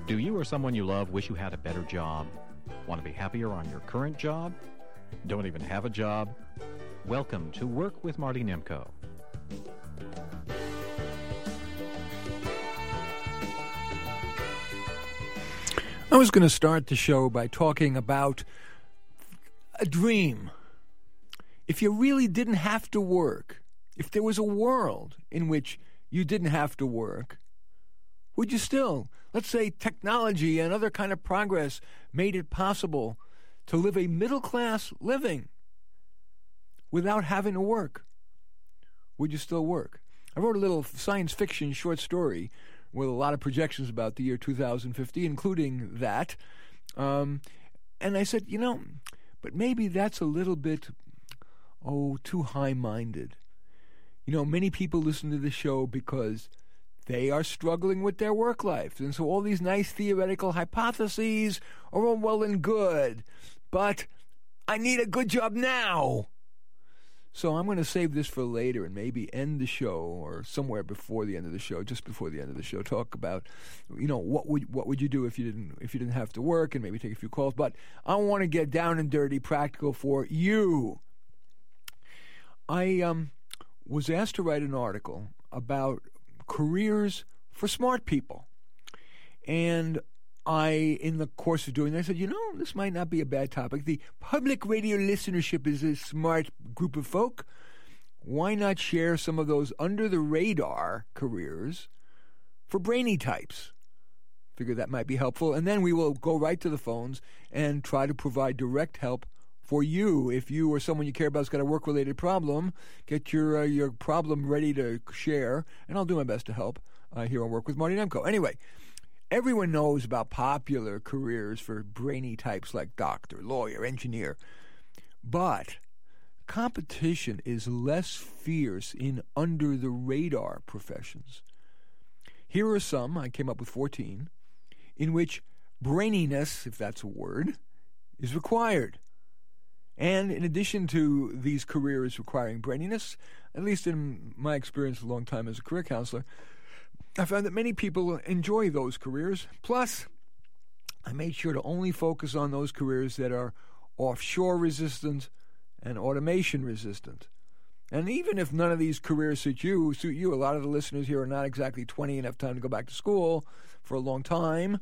Do you or someone you love wish you had a better job? Want to be happier on your current job? Don't even have a job? Welcome to Work with Marty Nemko. I was going to start the show by talking about a dream. If you really didn't have to work, if there was a world in which you didn't have to work, would you still, let's say technology and other kind of progress made it possible to live a middle-class living without having to work, would you still work? I wrote a little science fiction short story with a lot of projections about the year 2050, including that. And I said, but maybe that's a little bit, too high-minded. Many people listen to the show because they are struggling with their work life. And so all these nice theoretical hypotheses are all well and good, but I need a good job now. So I'm going to save this for later and maybe end the show or somewhere before the end of the show, just before the end of the show, talk about, what would you do if you didn't have to work, and maybe take a few calls. But I want to get down and dirty, practical for you. I was asked to write an article about careers for smart people, and in the course of doing that, I said, this might not be a bad topic. The public radio listenership is a smart group of folk. Why not share some of those under-the-radar careers for brainy types? Figure that might be helpful. And then we will go right to the phones and try to provide direct help for you. If you or someone you care about has got a work-related problem, get your problem ready to share, and I'll do my best to help here on Work with Marty Nemko. Anyway, everyone knows about popular careers for brainy types like doctor, lawyer, engineer. But competition is less fierce in under-the-radar professions. Here are some, I came up with 14, in which braininess, if that's a word, is required. And in addition to these careers requiring braininess, at least in my experience a long time as a career counselor, I found that many people enjoy those careers. Plus, I made sure to only focus on those careers that are offshore resistant and automation resistant. And even if none of these careers suit you, a lot of the listeners here are not exactly 20 and have time to go back to school for a long time.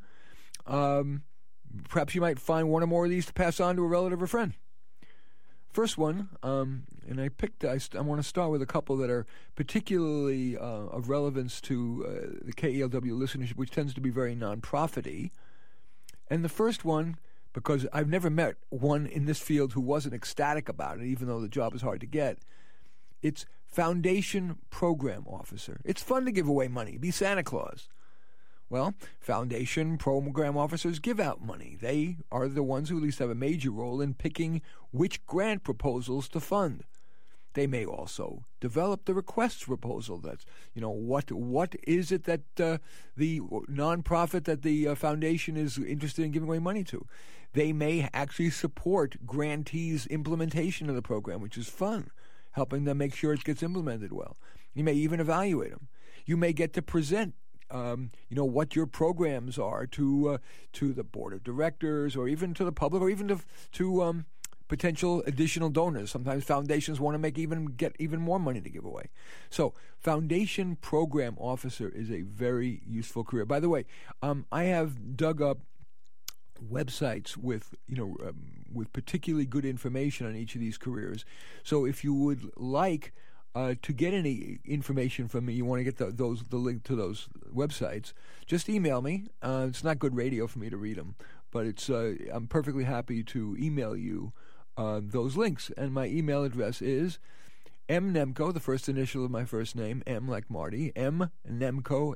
Perhaps you might find one or more of these to pass on to a relative or friend. First one, and I want to start with a couple that are particularly of relevance to the KELW listenership, which tends to be very non-profit-y. And the first one, because I've never met one in this field who wasn't ecstatic about it, even though the job is hard to get, it's Foundation Program Officer. It's fun to give away money, be Santa Claus. Well, Foundation Program Officers give out money. They are the ones who at least have a major role in picking which grant proposals to fund. They may also develop the request proposal. That's, what is it that the nonprofit that the foundation is interested in giving away money to? They may actually support grantees' implementation of the program, which is fun, helping them make sure it gets implemented well. You may even evaluate them. You may get to present what your programs are to the board of directors, or even to the public, or even to potential additional donors. Sometimes foundations want to get even more money to give away. So, Foundation Program Officer is a very useful career. By the way, I have dug up websites with particularly good information on each of these careers. So, if you would like to get any information from me, you want to get the link to those websites, just email me. It's not good radio for me to read them, but I'm perfectly happy to email you those links. And my email address is mnemko, the first initial of my first name, M like Marty, mnemko,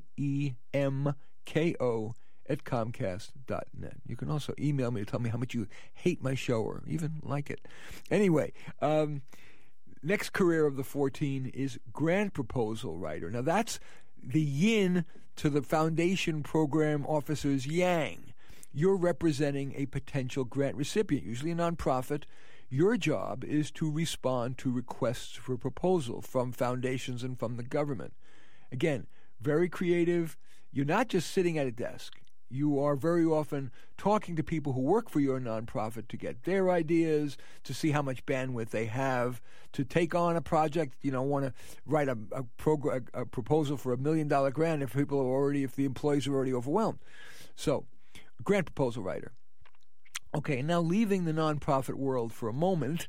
Nemko, at Comcast.net. You can also email me to tell me how much you hate my show or even like it. Anyway, next career of the 14 is grant proposal writer. Now, that's the yin to the Foundation Program Officer's yang. You're representing a potential grant recipient, usually a nonprofit. Your job is to respond to requests for proposal from foundations and from the government. Again, very creative. You're not just sitting at a desk. You are very often talking to people who work for your nonprofit to get their ideas, to see how much bandwidth they have, to take on a project, want to write a proposal for $1 million grant if the employees are already overwhelmed. So, grant proposal writer. Okay, now leaving the nonprofit world for a moment,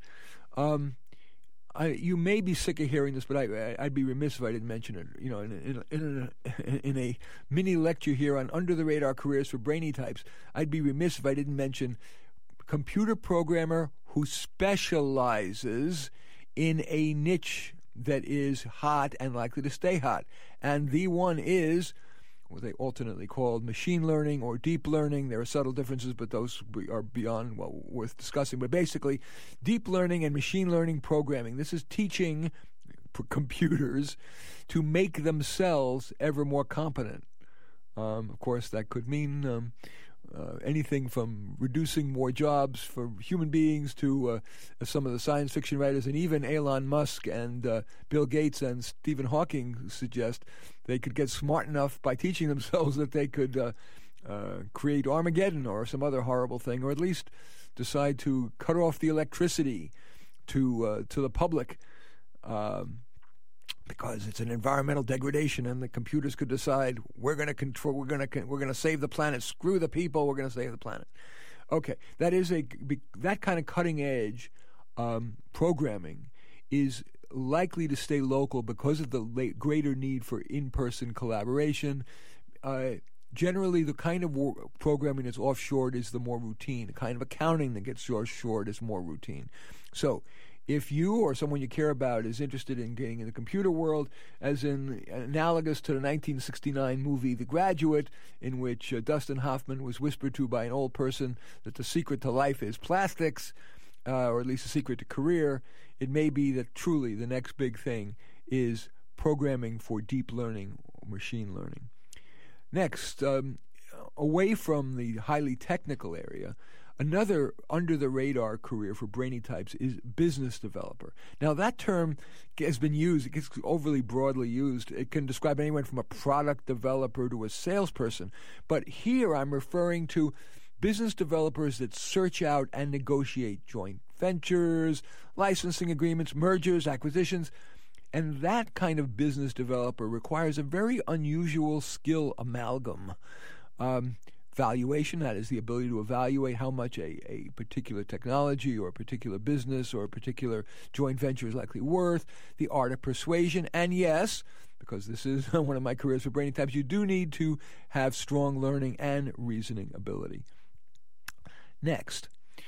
you may be sick of hearing this, but I'd be remiss if I didn't mention it. In a mini lecture here on Under the Radar Careers for Brainy Types, I'd be remiss if I didn't mention computer programmer who specializes in a niche that is hot and likely to stay hot. And the one is what they alternately called machine learning or deep learning. There are subtle differences, but those are beyond worth discussing. But basically, deep learning and machine learning programming. This is teaching computers to make themselves ever more competent. Of course, that could mean anything from reducing more jobs for human beings to some of the science fiction writers, and even Elon Musk and Bill Gates and Stephen Hawking suggest they could get smart enough by teaching themselves that they could create Armageddon or some other horrible thing, or at least decide to cut off the electricity to the public because it's an environmental degradation, and the computers could decide we're going to save the planet. Screw the people. We're going to save the planet. Okay, that kind of cutting edge programming is likely to stay local because of the greater need for in-person collaboration. Generally, the kind of programming that's offshored is the more routine. The kind of accounting that gets offshored is more routine. So, if you or someone you care about is interested in getting in the computer world, as in analogous to the 1969 movie The Graduate, in which Dustin Hoffman was whispered to by an old person that the secret to life is plastics, or at least the secret to career, it may be that truly the next big thing is programming for deep learning or machine learning. Next, away from the highly technical area, another under-the-radar career for brainy types is business developer. Now, that term has been used, it gets overly broadly used. It can describe anyone from a product developer to a salesperson. But here I'm referring to business developers that search out and negotiate joint ventures, licensing agreements, mergers, acquisitions. And that kind of business developer requires a very unusual skill amalgam. Valuation, that is the ability to evaluate how much a particular technology or a particular business or a particular joint venture is likely worth. The art of persuasion. And yes, because this is one of my careers for brainy types, you do need to have strong learning and reasoning ability. Next,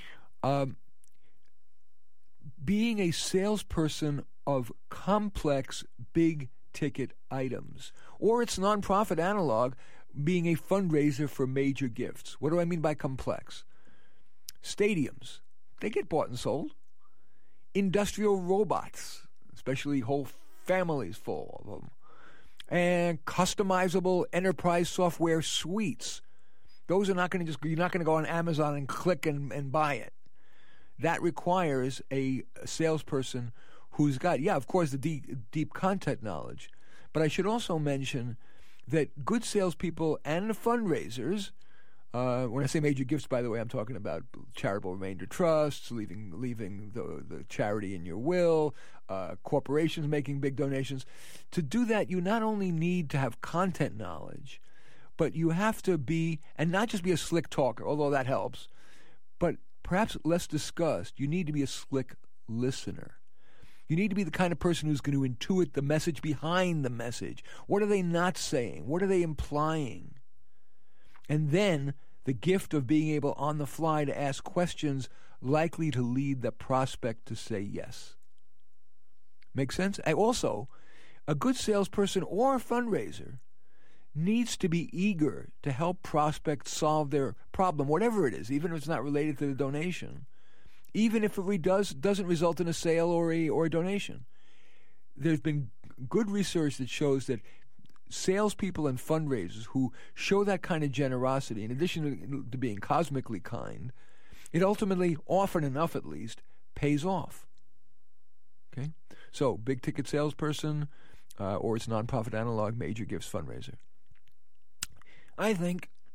being a salesperson of complex, big-ticket items, or its nonprofit analog, being a fundraiser for major gifts. What do I mean by complex? Stadiums, they get bought and sold. Industrial robots, especially whole families full of them. And customizable enterprise software suites. Those are not going to you're not going to go on Amazon and click and buy it. That requires a salesperson who's got, of course, the deep content knowledge. But I should also mention that good salespeople and fundraisers, when I say major gifts, by the way, I'm talking about charitable remainder trusts, leaving the charity in your will, corporations making big donations. To do that, you not only need to have content knowledge, but you have to be, and not just be a slick talker, although that helps, but perhaps less discussed, you need to be a slick listener. You need to be the kind of person who's going to intuit the message behind the message. What are they not saying? What are they implying? And then the gift of being able on the fly to ask questions likely to lead the prospect to say yes. Make sense? Also, a good salesperson or a fundraiser needs to be eager to help prospects solve their problem, whatever it is, even if it's not related to the donation. Even if it doesn't result in a sale or a donation. There's been good research that shows that salespeople and fundraisers who show that kind of generosity, in addition to being cosmically kind, it ultimately, often enough at least, pays off. Okay? So, big-ticket salesperson or its nonprofit analog, major gifts fundraiser. I think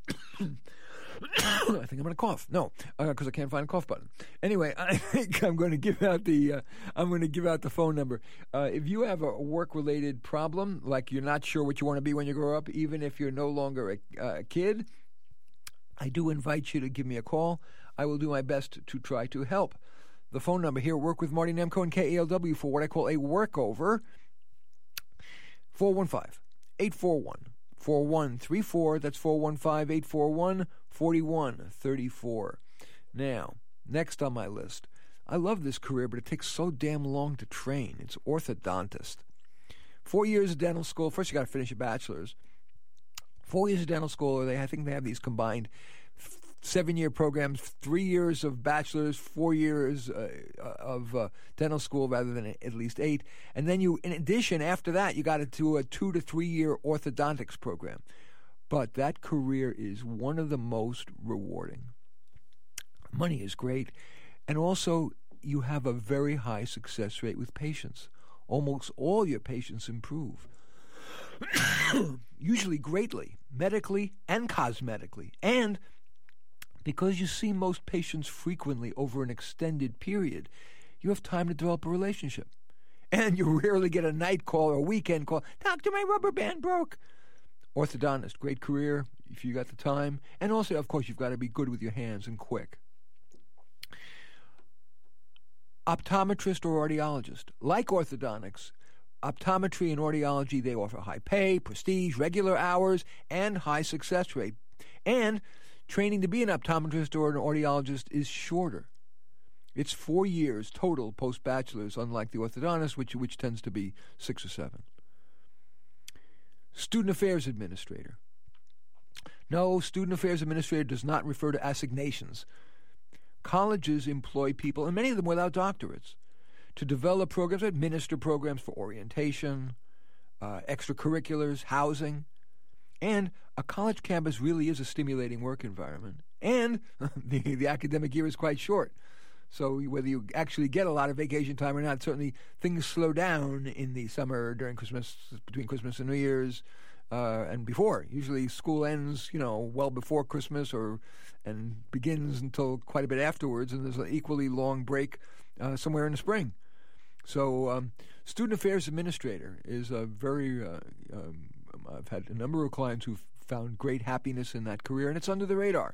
I think I'm going to cough. No, because I can't find a cough button. Anyway, I think I'm going to give out the phone number. If you have a work-related problem, like you're not sure what you want to be when you grow up, even if you're no longer a kid, I do invite you to give me a call. I will do my best to try to help. The phone number here, Work with Marty Nemko and KALW for what I call a workover, 415-841-4134. That's 415-841-4134. Now, next on my list, I love this career, but it takes so damn long to train. It's orthodontist. 4 years of dental school. First, you got to finish your bachelor's. 4 years of dental school, or I think they have these combined 7-year programs, 3 years of bachelor's, 4 years of dental school rather than at least 8. And then you, in addition, after that, you got to do a 2 to 3 year orthodontics program. But that career is one of the most rewarding. Money is great. And also, you have a very high success rate with patients. Almost all your patients improve. Usually greatly, medically and cosmetically. And because you see most patients frequently over an extended period, you have time to develop a relationship. And you rarely get a night call or a weekend call. Doctor, my rubber band broke. Orthodontist, great career if you got the time. And also, of course, you've got to be good with your hands and quick. Optometrist or audiologist. Like orthodontics, optometry and audiology, they offer high pay, prestige, regular hours, and high success rate. And training to be an optometrist or an audiologist is shorter. It's 4 years total post-bachelor's, unlike the orthodontist, which tends to be 6 or 7. Student Affairs Administrator. No, Student Affairs Administrator does not refer to assignations. Colleges employ people, and many of them without doctorates, to develop programs, administer programs for orientation, extracurriculars, housing. And a college campus really is a stimulating work environment. And the academic year is quite short. So whether you actually get a lot of vacation time or not, certainly things slow down in the summer during Christmas, between Christmas and New Year's, and before. Usually school ends, well before Christmas and begins until quite a bit afterwards, and there's an equally long break somewhere in the spring. So Student Affairs Administrator is a very... I've had a number of clients who've found great happiness in that career, and it's under the radar.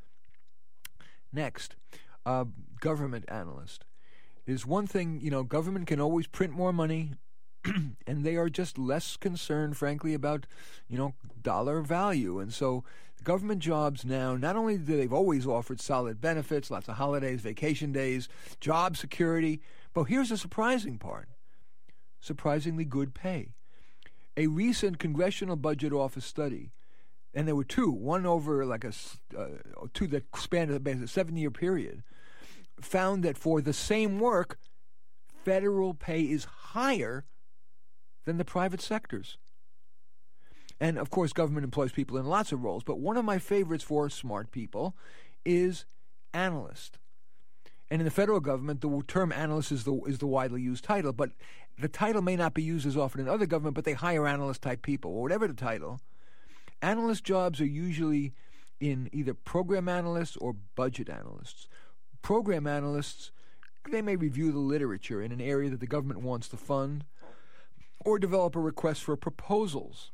Next, government analyst is one thing. Government can always print more money, and they are just less concerned, frankly, about, dollar value. And so government jobs now, not only do they've always offered solid benefits, lots of holidays, vacation days, job security, but here's the surprising part. Surprisingly good pay. A recent Congressional Budget Office study, and there were two, one over two that spanned a 7-year period, found that for the same work, federal pay is higher than the private sectors. And, of course, government employs people in lots of roles, but one of my favorites for smart people is analyst. And in the federal government, the term analyst is the widely used title, but the title may not be used as often in other government, but they hire analyst-type people, or whatever the title. Analyst jobs are usually in either program analysts or budget analysts. Program analysts, they may review the literature in an area that the government wants to fund, or develop a request for proposals,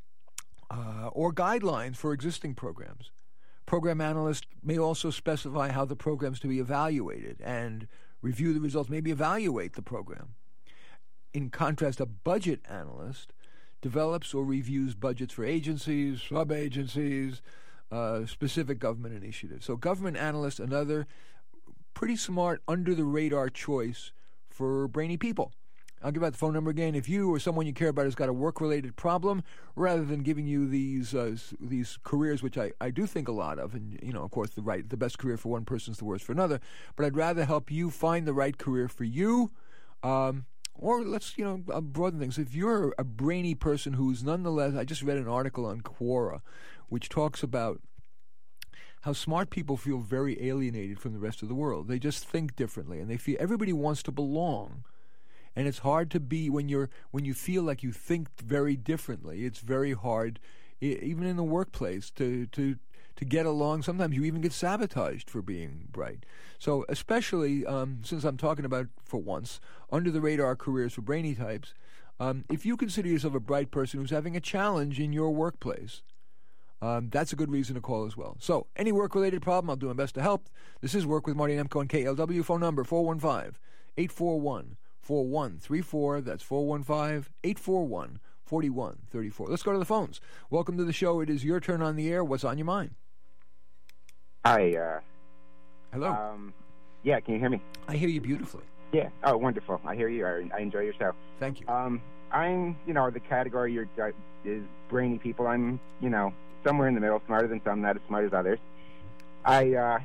or guidelines for existing programs. Program analysts may also specify how the program's to be evaluated and review the results, maybe evaluate the program. In contrast, a budget analyst develops or reviews budgets for agencies, sub-agencies, specific government initiatives. So government analyst, another pretty smart, under-the-radar choice for brainy people. I'll give out the phone number again. If you or someone you care about has got a work-related problem, rather than giving you these careers, which I do think a lot of, and of course the best career for one person is the worst for another, but I'd rather help you find the right career for you. Or let's broaden things. If you're a brainy person who's nonetheless, I just read an article on Quora, which talks about how smart people feel very alienated from the rest of the world. They just think differently, and they feel everybody wants to belong. And it's hard to be when you feel like you think very differently. It's very hard, even in the workplace, to to get along. Sometimes you even get sabotaged for being bright. So especially since I'm talking about, for once, under-the-radar careers for brainy types, if you consider yourself a bright person who's having a challenge in your workplace, that's a good reason to call as well. So any work-related problem, I'll do my best to help. This is Work with Marty Nemko on KLW. Phone number 415-841-4134. That's 415-841-4134. Let's go to the phones. Welcome to the show. It is your turn on the air. What's on your mind? Hi. Hello. Yeah, can you hear me? I hear you beautifully. Yeah. Oh, wonderful. I hear you. I enjoy your show. Thank you. I'm, the category is brainy people. I'm, somewhere in the middle, smarter than some, not as smart as others. I'm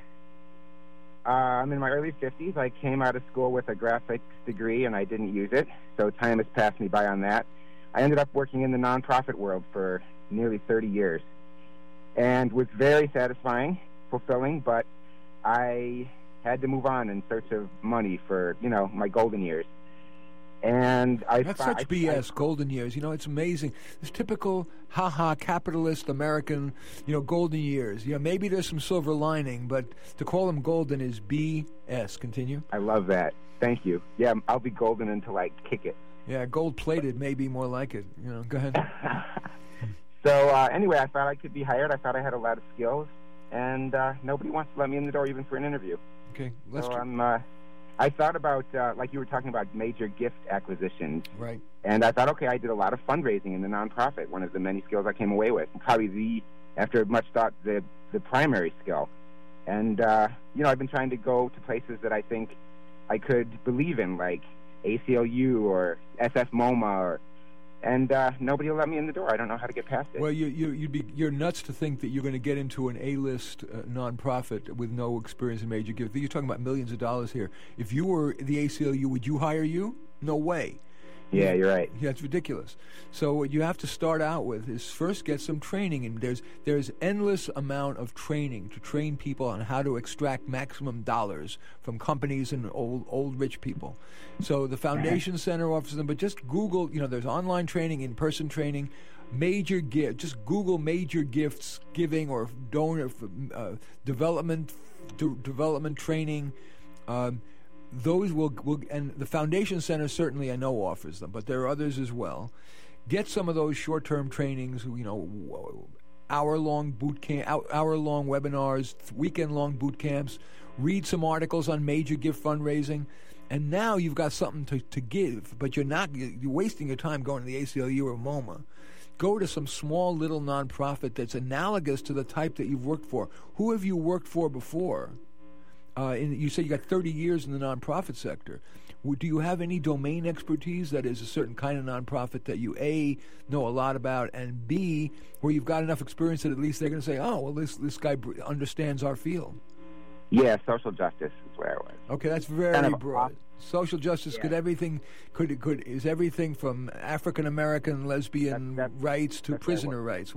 in my early 50s. I came out of school with a graphics degree, and I didn't use it, so time has passed me by on that. I ended up working in the nonprofit world for nearly 30 years, and was very satisfying, fulfilling, but I had to move on in search of money for, my golden years. And that's such BS, golden years. It's amazing. This typical, capitalist American, golden years. Maybe there's some silver lining, but to call them golden is BS. Continue. I love that. Thank you. Yeah, I'll be golden until I kick it. Yeah, gold-plated may be more like it. Go ahead. So anyway, I thought I could be hired. I thought I had a lot of skills, and nobody wants to let me in the door even for an interview. Okay, I thought about, like you were talking about, major gift acquisitions. Right. And I thought, okay, I did a lot of fundraising in the nonprofit, one of the many skills I came away with. And probably after much thought, the primary skill. And, I've been trying to go to places that I think I could believe in, like ACLU or SF MoMA, and nobody will let me in the door. I don't know how to get past it. Well, you're nuts to think that you're going to get into an A-list nonprofit with no experience in major gift. You're talking about millions of dollars here. If you were the ACLU, would you hire you? No way. Yeah, you're right. Yeah, it's ridiculous. So what you have to start out with is first get some training, and there's endless amount of training to train people on how to extract maximum dollars from companies and old rich people. So the Foundation Center offers them, but just Google, there's online training, in-person training, major gift. Just Google major gifts giving or donor development training. Those will, and the Foundation Center certainly I know offers them, but there are others as well. Get some of those short-term trainings, hour-long boot camp, hour-long webinars, weekend-long boot camps. Read some articles on major gift fundraising, and now you've got something to give. But you're wasting your time going to the ACLU or MoMA. Go to some small little nonprofit that's analogous to the type that you've worked for. Who have you worked for before? You say you got 30 years in the nonprofit sector. Do you have any domain expertise that is a certain kind of nonprofit that you, A, know a lot about, and B, where you've got enough experience that at least they're going to say, oh, well, this guy understands our field? Yeah, social justice is where I was. Okay, that's very broad. Social justice, yeah. Is everything from African American lesbian rights to prisoner rights.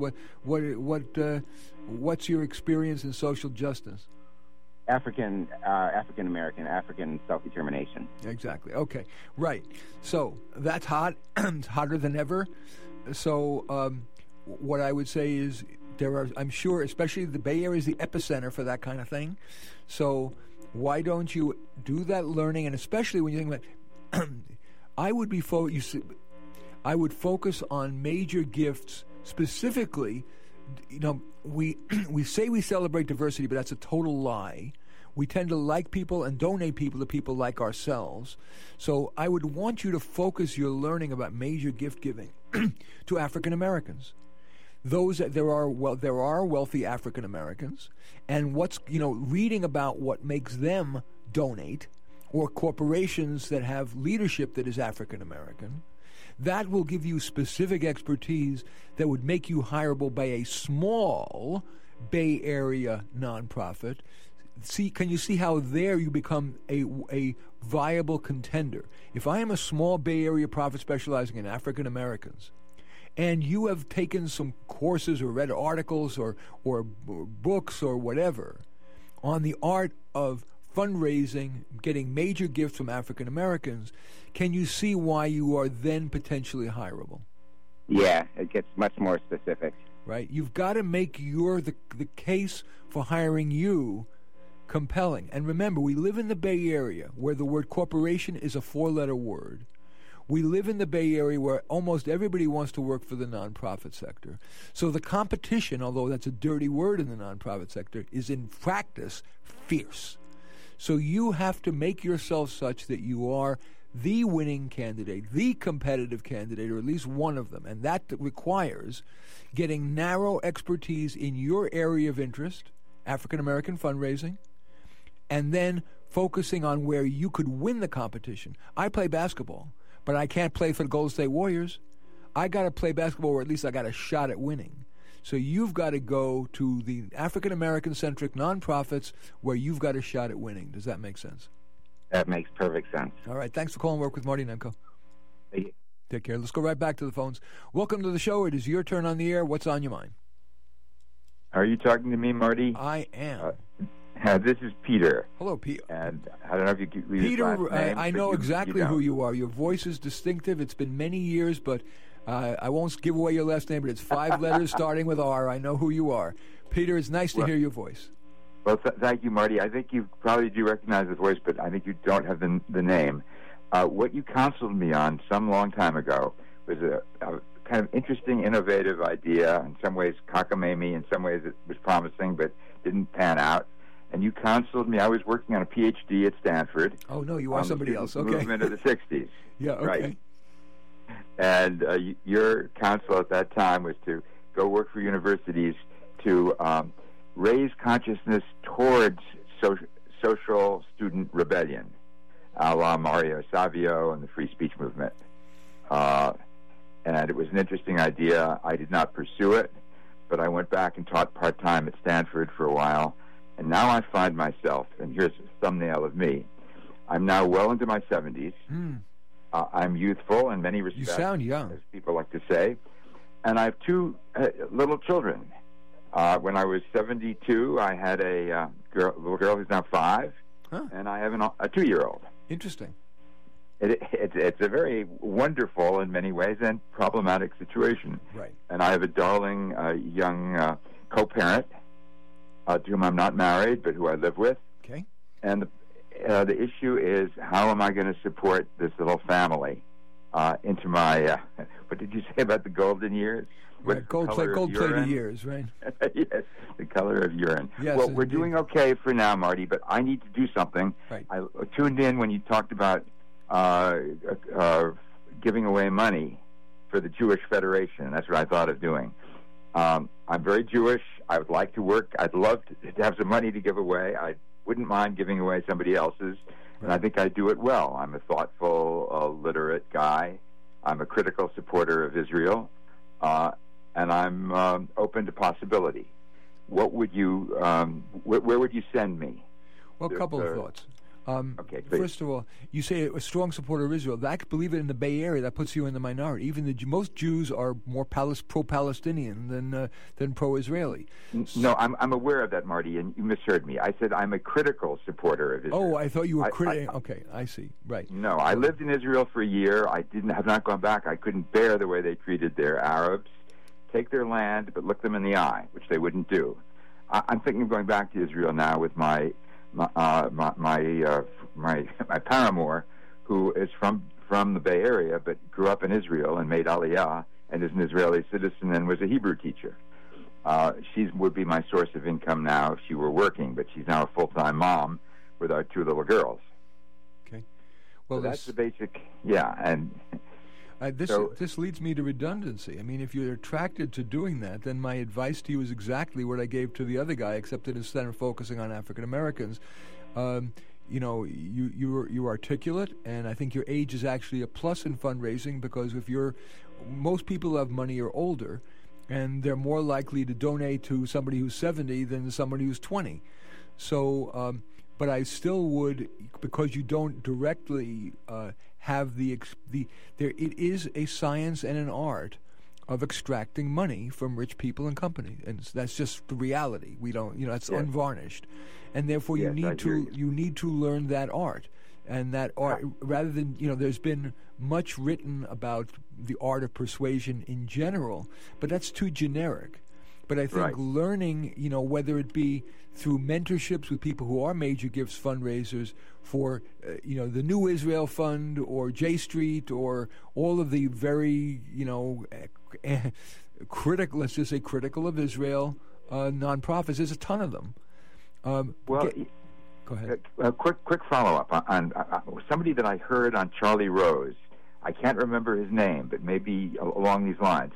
What's your experience in social justice? African American, African self-determination. Exactly. Okay. Right. So that's hot. It's hotter than ever. So what I would say is I'm sure, especially the Bay Area is the epicenter for that kind of thing. So why don't you do that learning? And especially when you think about, I would focus on major gifts specifically. We say we celebrate diversity, but that's a total lie. We tend to like people and donate people to people like ourselves. So I would want you to focus your learning about major gift giving to African Americans. There are wealthy African Americans, and reading about what makes them donate, or corporations that have leadership that is African American. That will give you specific expertise that would make you hireable by a small Bay Area nonprofit. Can you see how there you become a viable contender? If I am a small Bay Area profit specializing in African Americans, and you have taken some courses or read articles or books or whatever on the art of fundraising, getting major gifts from African Americans, can you see why you are then potentially hireable? Yeah, it gets much more specific. right? You've got to make the case for hiring you compelling. And remember, we live in the Bay Area where the word corporation is a 4-letter word. We live in the Bay Area where almost everybody wants to work for the nonprofit sector. So the competition, although that's a dirty word in the nonprofit sector, is in practice fierce. So you have to make yourself such that you are the winning candidate, the competitive candidate, or at least one of them. And that requires getting narrow expertise in your area of interest, African American fundraising, and then focusing on where you could win the competition. I play basketball, but I can't play for the Golden State Warriors. I got to play basketball, or at least I got a shot at winning. So you've got to go to the African American-centric nonprofits where you've got a shot at winning. Does that make sense? That makes perfect sense. All right. Thanks for calling Work with Marty Nemko. Thank you. Take care. Let's go right back to the phones. Welcome to the show. It is your turn on the air. What's on your mind? Are you talking to me, Marty? I am. This is Peter. Hello, Peter. And I don't know if you could read his Peter, last name, I know exactly you who you are. Your voice is distinctive. It's been many years, but I won't give away your last name, but it's 5 letters starting with R. I know who you are. Peter, it's nice to hear your voice. Well, thank you, Marty. I think you probably do recognize the voice, but I think you don't have the name. What you counseled me on some long time ago was a kind of interesting, innovative idea. In some ways, cockamamie. In some ways, it was promising, but didn't pan out. And you counseled me. I was working on a PhD at Stanford. Oh, no, you are somebody else. Okay. Movement of the 60s. Yeah, okay. Right. And your counsel at that time was to go work for universities to raise consciousness towards social student rebellion, a la Mario Savio and the free speech movement. And it was an interesting idea. I did not pursue it, but I went back and taught part-time at Stanford for a while. And now I find myself, and here's a thumbnail of me, I'm now well into my 70s. I'm youthful in many respects. You sound young. As people like to say. And I have 2 little children. When I was 72, I had a little girl who's now 5, and I have a 2-year-old. Interesting. It's a very wonderful in many ways and problematic situation. Right. And I have a darling young co-parent to whom I'm not married, but who I live with. Okay. And the issue is, how am I going to support this little family into my, what did you say about the golden years? Right. Gold-plated years, right? Yes, the color of urine. Yes, well, we're indeed. doing okay for now, Marty, but I need to do something. Right. I tuned in when you talked about giving away money for the Jewish Federation. That's what I thought of doing. I'm very Jewish. I would like to work. I'd love to have some money to give away. I wouldn't mind giving away somebody else's, and I think I do it well. I'm a thoughtful, literate guy. I'm a critical supporter of Israel, and I'm open to possibility. What would you? Where would you send me? Well, a couple of thoughts. Okay, please. First of all, you say a strong supporter of Israel. That, believe it, in the Bay Area, that puts you in the minority. Even most Jews are more pro-Palestinian than pro-Israeli. No, I'm aware of that, Marty, and you misheard me. I said I'm a critical supporter of Israel. Oh, I thought you were critical. Okay, I see. Right. No, I lived in Israel for a year. I have not gone back. I couldn't bear the way they treated their Arabs. Take their land, but look them in the eye, which they wouldn't do. I'm thinking of going back to Israel now with my paramour, who is from the Bay Area but grew up in Israel and made Aliyah and is an Israeli citizen and was a Hebrew teacher. She would be my source of income now if she were working, but she's now a full-time mom with our 2 little girls. Okay. Well, so that's the basic, and... This leads me to redundancy. I mean, if you're attracted to doing that, then my advice to you is exactly what I gave to the other guy, except that instead of focusing on African Americans, you're articulate, and I think your age is actually a plus in fundraising, because most people who have money are older, and they're more likely to donate to somebody who's 70 than somebody who's 20. So, but I still would, because you don't directly have it is a science and an art of extracting money from rich people and companies, and that's just the reality. We don't, it's unvarnished, and therefore you need to learn that art, and that art rather than there's been much written about the art of persuasion in general, but that's too generic. But I think Right. learning, whether it be through mentorships with people who are major gifts fundraisers for, the New Israel Fund or J Street or all of the very, critical, let's just say critical of Israel nonprofits. There's a ton of them. Well, go ahead. A quick follow-up on somebody that I heard on Charlie Rose. I can't remember his name, but maybe along these lines.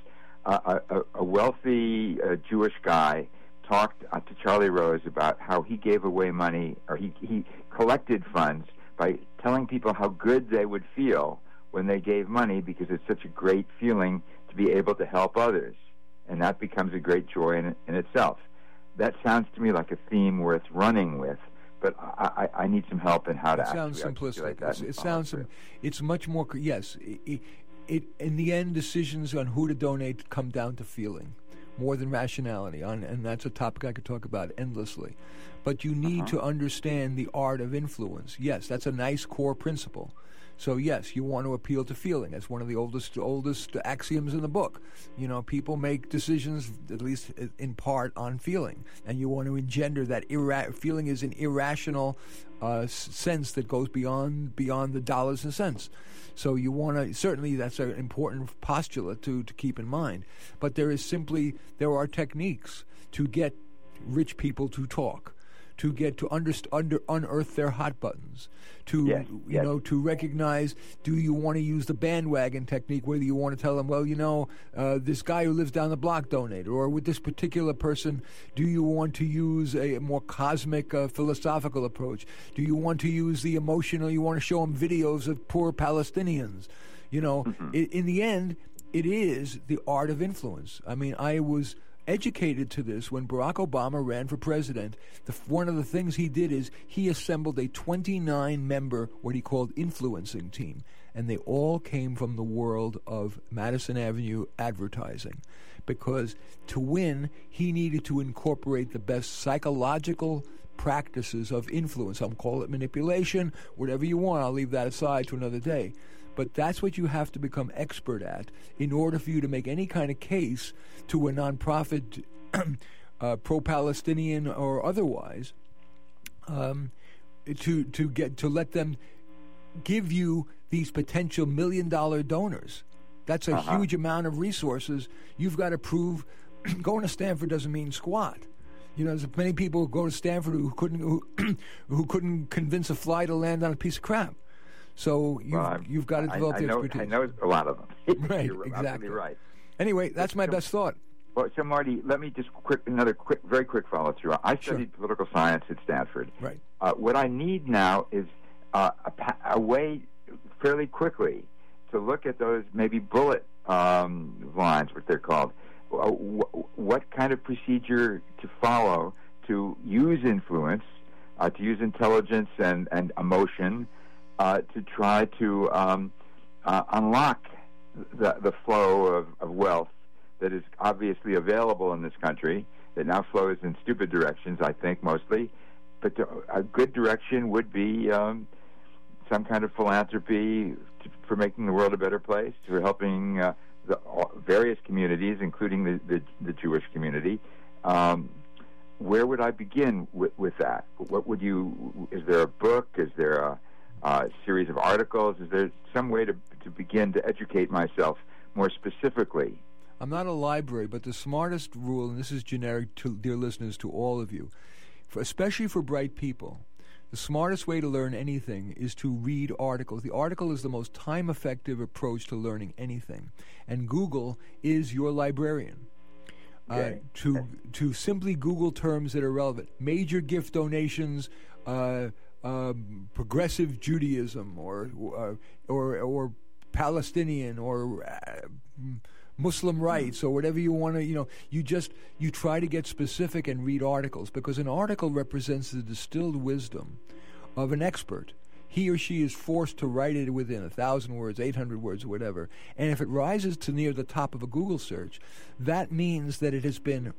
A wealthy Jewish guy talked to Charlie Rose about how he gave away money, or he collected funds by telling people how good they would feel when they gave money, because it's such a great feeling to be able to help others, and that becomes a great joy in itself. That sounds to me like a theme worth running with, but I need some help in how to sounds articulate simplistic. that. It sounds. It's much more. Yes. It in the end, decisions on who to donate come down to feeling more than rationality. And that's a topic I could talk about endlessly. But you need to understand the art of influence. Yes, that's a nice core principle. So yes, you want to appeal to feeling. That's one of the oldest axioms in the book. People make decisions, at least in part, on feeling, and you want to engender that feeling is an irrational sense that goes beyond the dollars and cents. So you want to, certainly that's an important postulate to keep in mind. But there are techniques to get rich people to talk, to get to unearth their hot buttons, to to recognize, do you want to use the bandwagon technique, whether you want to tell them, well, this guy who lives down the block donated, or with this particular person, do you want to use a more cosmic philosophical approach? Do you want to use the emotional, you want to show them videos of poor Palestinians? In the end, it is the art of influence. I mean, I was educated to this when Barack Obama ran for president. One of the things he did is he assembled a 29-member, what he called influencing team, and they all came from the world of Madison Avenue advertising, because to win, he needed to incorporate the best psychological practices of influence. Some call it manipulation, whatever you want. I'll leave that aside to another day. But that's what you have to become expert at in order for you to make any kind of case to a nonprofit, pro-Palestinian or otherwise, to let them give you these potential $1 million donors. That's a huge amount of resources. You've got to prove going to Stanford doesn't mean squat. There's many people who go to Stanford who couldn't convince a fly to land on a piece of crap. So you've got to develop the expertise. I know a lot of them. Right, You're exactly. absolutely right. Anyway, that's my best thought. Well, so Marty, let me just very quick follow through. I studied political science at Stanford. Right. What I need now is a way fairly quickly to look at those maybe bullet lines, what they're called. What kind of procedure to follow to use influence, to use intelligence and emotion, to try to unlock the flow of wealth that is obviously available in this country, that now flows in stupid directions, I think, mostly. But a good direction would be some kind of philanthropy for making the world a better place, for helping the various communities, including the Jewish community. Where would I begin with that? Is there a book? Is there a series of articles? Is there some way to begin to educate myself more specifically? I'm not a library, but the smartest rule, and this is generic to dear listeners, to all of you, especially for bright people, the smartest way to learn anything is to read articles. The article is the most time-effective approach to learning anything, and Google is your librarian. Okay. To simply Google terms that are relevant, major gift donations, progressive Judaism, or Palestinian, or Muslim rights, or whatever you want to, you try to get specific and read articles, because an article represents the distilled wisdom of an expert. He or she is forced to write it within 1,000 words, 800 words, or whatever. And if it rises to near the top of a Google search, that means that it has been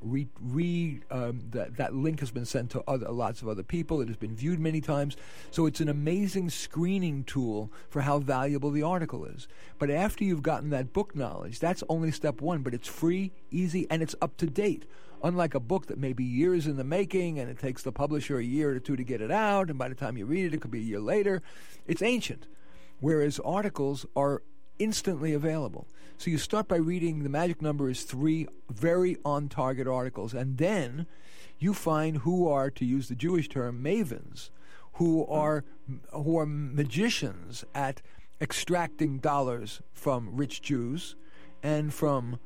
that link has been sent to lots of other people. It has been viewed many times. So it's an amazing screening tool for how valuable the article is. But after you've gotten that book knowledge, that's only step one. But it's free, easy, and it's up to date. Unlike a book that may be years in the making and it takes the publisher a year or two to get it out, and by the time you read it, it could be a year later. It's ancient. Whereas articles are instantly available. So you start by reading, the magic number is 3 very on-target articles, and then you find who are, to use the Jewish term, mavens, who are magicians at extracting dollars from rich Jews and from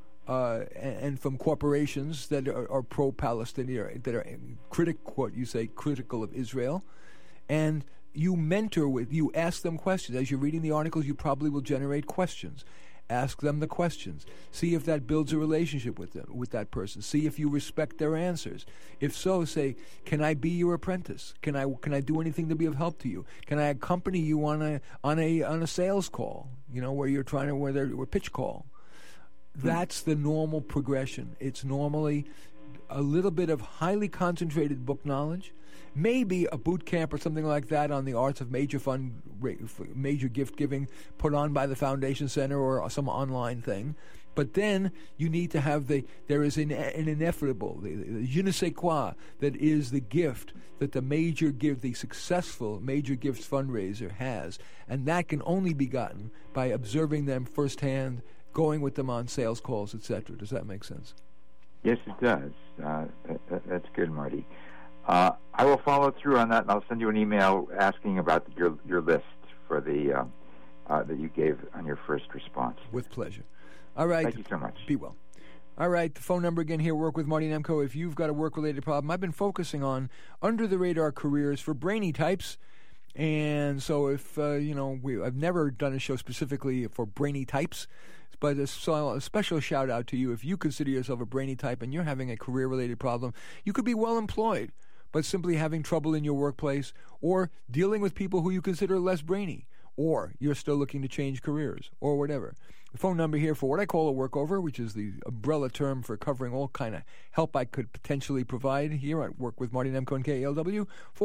corporations that are pro-Palestinian, that are critical of Israel, and you you ask them questions. As you're reading the articles, you probably will generate questions. Ask them the questions. See if that builds a relationship with that person. See if you respect their answers. If so, say, "Can I be your apprentice? Can I do anything to be of help to you? Can I accompany you on a sales call? Where you're trying to or pitch call." That's the normal progression. It's normally a little bit of highly concentrated book knowledge, maybe a boot camp or something like that on the arts of major gift giving put on by the Foundation Center or some online thing. But then you need to have there is an ineffable, the je ne sais quoi, that is the gift that the successful major gifts fundraiser has. And that can only be gotten by observing them firsthand, going with them on sales calls, etc. Does that make sense? Yes, it does. That's good, Marty. I will follow through on that, and I'll send you an email asking about your list for the that you gave on your first response. With pleasure. All right. Thank you so much. Be well. All right, the phone number again here, Work with Marty Nemko. If you've got a work-related problem, I've been focusing on under-the-radar careers for brainy types. And so if, I've never done a show specifically for brainy types, but a special shout-out to you. If you consider yourself a brainy type and you're having a career-related problem, you could be well-employed, but simply having trouble in your workplace or dealing with people who you consider less brainy, or you're still looking to change careers or whatever. The phone number here for what I call a workover, which is the umbrella term for covering all kind of help I could potentially provide here at Work with Marty Nemko and KALW,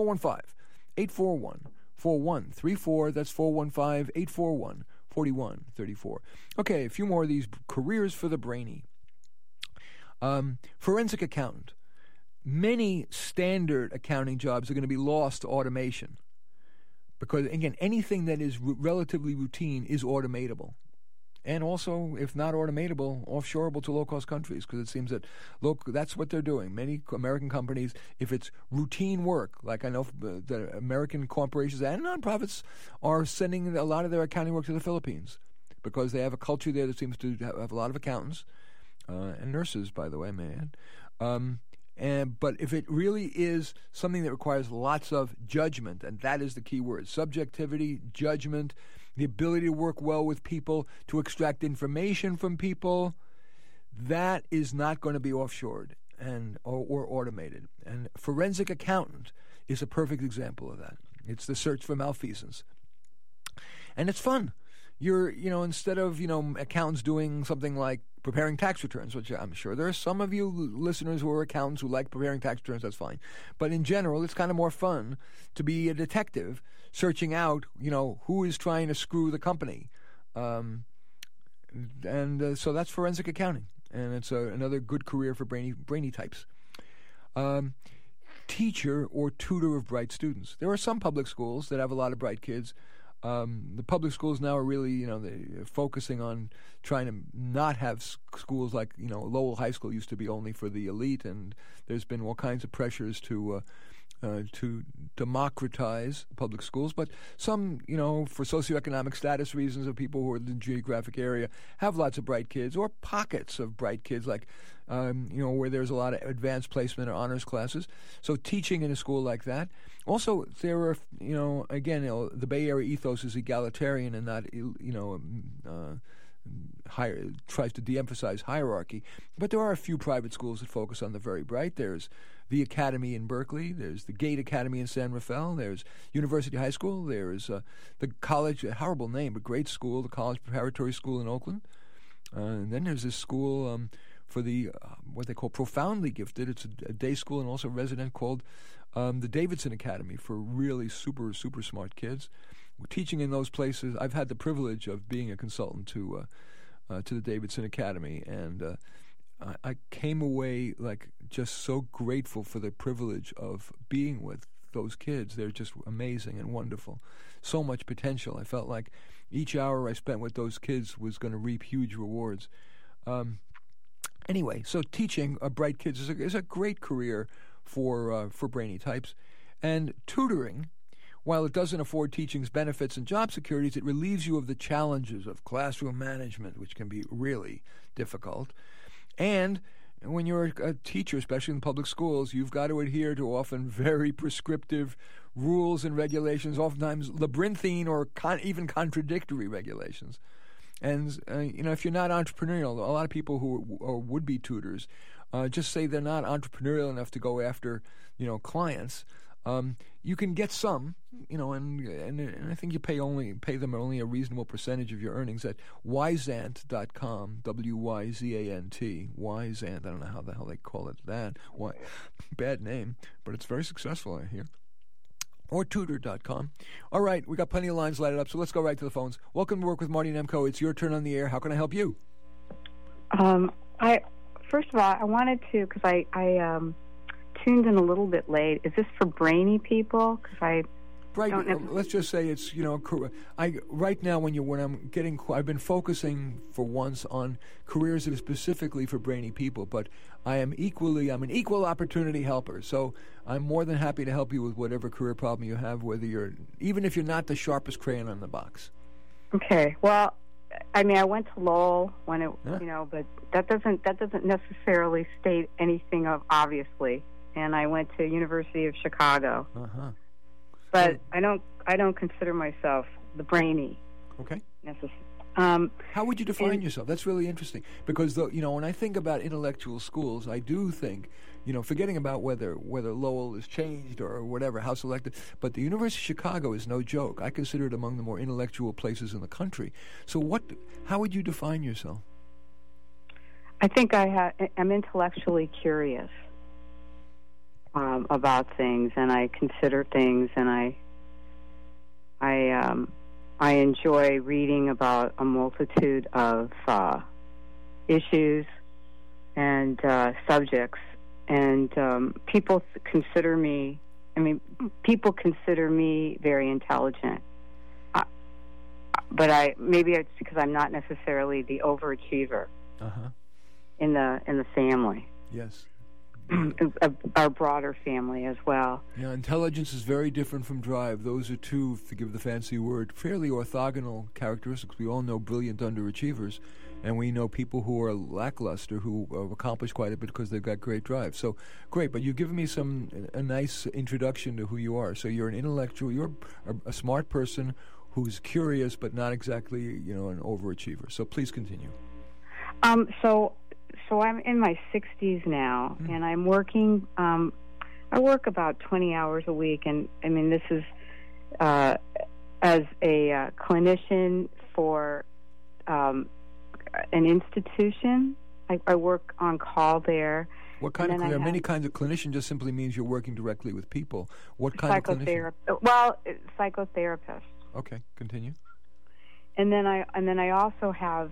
415-841-4134. That's 415-841-4134. Okay, a few more of these careers for the brainy. Forensic accountant. Many standard accounting jobs are going to be lost to automation because, again, anything that is relatively routine is automatable. And also, if not automatable, offshoreable to low-cost countries, because it seems that that's what they're doing. Many American companies, if it's routine work, like I know the American corporations and nonprofits are sending a lot of their accounting work to the Philippines because they have a culture there that seems to have a lot of accountants and nurses, by the way, man. But if it really is something that requires lots of judgment, and that is the key word, subjectivity, judgment, the ability to work well with people, to extract information from people, that is not going to be offshored or automated. And forensic accountant is a perfect example of that. It's the search for malfeasance. And it's fun. You're, instead of, accountants doing something like preparing tax returns, which I'm sure there are some of you listeners who are accountants who like preparing tax returns, that's fine. But in general, it's kind of more fun to be a detective searching out, who is trying to screw the company. So that's forensic accounting. And it's another good career for brainy types. Teacher or tutor of bright students. There are some public schools that have a lot of bright kids. The public schools now are really, they're focusing on trying to not have schools like, Lowell High School used to be only for the elite, and there's been all kinds of pressures to democratize public schools. But some, for socioeconomic status reasons of people who are in the geographic area, have lots of bright kids or pockets of bright kids, like, where there's a lot of advanced placement or honors classes. So teaching in a school like that. Also, there are, the Bay Area ethos is egalitarian and not, tries to de-emphasize hierarchy. But there are a few private schools that focus on the very bright. There's the Academy in Berkeley. There's the Gate Academy in San Rafael. There's University High School. There's the college, a horrible name, but great school, the College Preparatory School in Oakland. And then there's this school for the what they call profoundly gifted. It's a day school and also resident called the Davidson Academy for really super, super smart kids. Teaching in those places, I've had the privilege of being a consultant to the Davidson Academy, and I came away like just so grateful for the privilege of being with those kids. They're just amazing and wonderful. So much potential. I felt like each hour I spent with those kids was going to reap huge rewards. Anyway, so teaching bright kids is a great career for brainy types. And tutoring, while it doesn't afford teaching's benefits and job securities, it relieves you of the challenges of classroom management, which can be really difficult. And when you're a teacher, especially in public schools, you've got to adhere to often very prescriptive rules and regulations, oftentimes labyrinthine or even contradictory regulations. And, if you're not entrepreneurial, a lot of people who are would-be tutors just say they're not entrepreneurial enough to go after, clients. You can get some, and I think you pay them only a reasonable percentage of your earnings at Wyzant.com, W-Y-Z-A-N-T, Wyzant. I don't know how the hell they call it that. Bad name, but it's very successful, I hear. Or Tutor.com. All right, we got plenty of lines lighted up, so let's go right to the phones. Welcome to Work with Marty Nemko. It's your turn on the air. How can I help you? First of all, I wanted to, because I tuned in a little bit late. Is this for brainy people? Because let's just say it's right now I've been focusing for once on careers that are specifically for brainy people, but I'm an equal opportunity helper, so I'm more than happy to help you with whatever career problem you have, even if you're not the sharpest crayon on the box. Okay. Well, I went to Lowell when but that doesn't necessarily state anything of obviously. And I went to University of Chicago. Uh-huh. But I don't consider myself the brainy. Okay. How would you define yourself? That's really interesting because when I think about intellectual schools, I do think, forgetting about whether Lowell is changed or whatever, how selected, but the University of Chicago is no joke. I consider it among the more intellectual places in the country. So how would you define yourself? I think I'm intellectually curious about things, and I consider things, and I enjoy reading about a multitude of issues and subjects, and people consider me very intelligent. But maybe it's because I'm not necessarily the overachiever in the family. Yes. Our broader family as well. Yeah, intelligence is very different from drive. Those are two, to give the fancy word, fairly orthogonal characteristics. We all know brilliant underachievers, and we know people who are lackluster who have accomplished quite a bit because they've got great drive. So, great, but you've given me a nice introduction to who you are. So you're an intellectual, you're a smart person who's curious but not exactly, an overachiever. So please continue. So I'm in my 60s now, and I'm working. I work about 20 hours a week, and this is as a clinician for an institution. I work on call there. What kind of career? Many kinds of clinician just simply means you're working directly with people. What kind of clinician? Well, psychotherapist. Okay, continue. And then I also have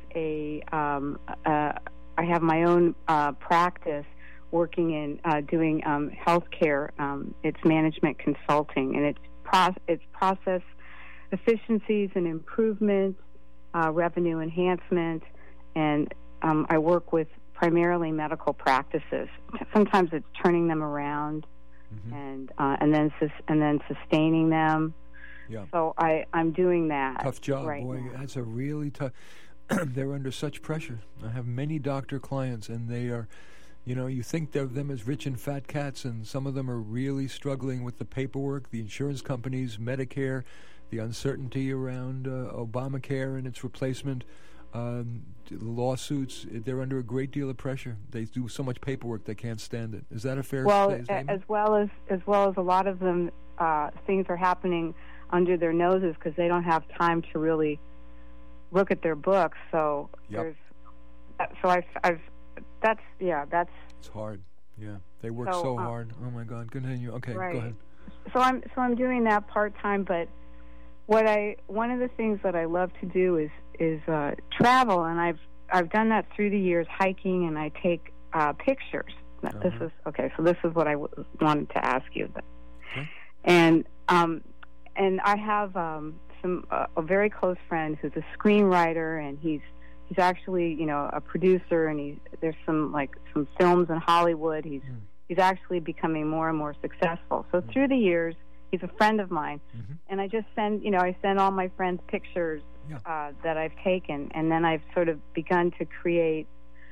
I have my own practice working in doing healthcare. It's management consulting, and it's process efficiencies and improvement, revenue enhancement, and I work with primarily medical practices. Sometimes it's turning them around, and then sustaining them. Yeah. So I'm doing that. Tough job, right boy. now. That's a really tough. They're under such pressure. I have many doctor clients, and they are, you think of them as rich and fat cats, and some of them are really struggling with the paperwork, the insurance companies, Medicare, the uncertainty around Obamacare and its replacement, lawsuits. They're under a great deal of pressure. They do so much paperwork they can't stand it. Is that a fair statement? as well as a lot of them, things are happening under their noses because they don't have time to really look at their books. So yep. that's it's hard. Yeah, they work so hard. Oh my God, continue. Okay, right. Go ahead. So I'm doing that part time, but one of the things that I love to do is travel, and I've done that through the years, hiking, and I take pictures This is okay. So this is what I wanted to ask you. Okay. And I have a very close friend who's a screenwriter, and he's actually, you know, a producer, and there's some films in Hollywood. He's actually becoming more and more successful. So through the years, he's a friend of mine, and I just send all my friends pictures that I've taken, and then I've sort of begun to create